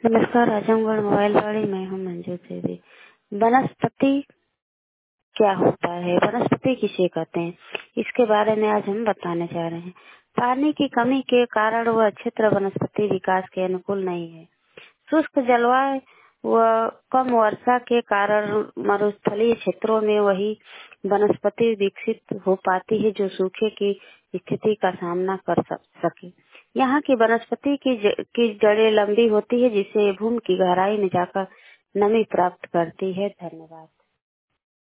नमस्कार। आजमगढ़ मोबाइल वाड़ी में हूँ मंजू देवी। वनस्पति क्या होता है, वनस्पति किसे कहते हैं, इसके बारे में आज हम बताने जा रहे हैं। पानी की कमी के कारण वह क्षेत्र वनस्पति विकास के अनुकूल नहीं है। शुष्क जलवायु व कम वर्षा के कारण मरुस्थलीय क्षेत्रों में वही वनस्पति विकसित हो पाती है जो सूखे की स्थिति का सामना कर सके। यहाँ की वनस्पति की जड़ें लंबी होती है जिससे भूमि की गहराई में जाकर नमी प्राप्त करती है। धन्यवाद।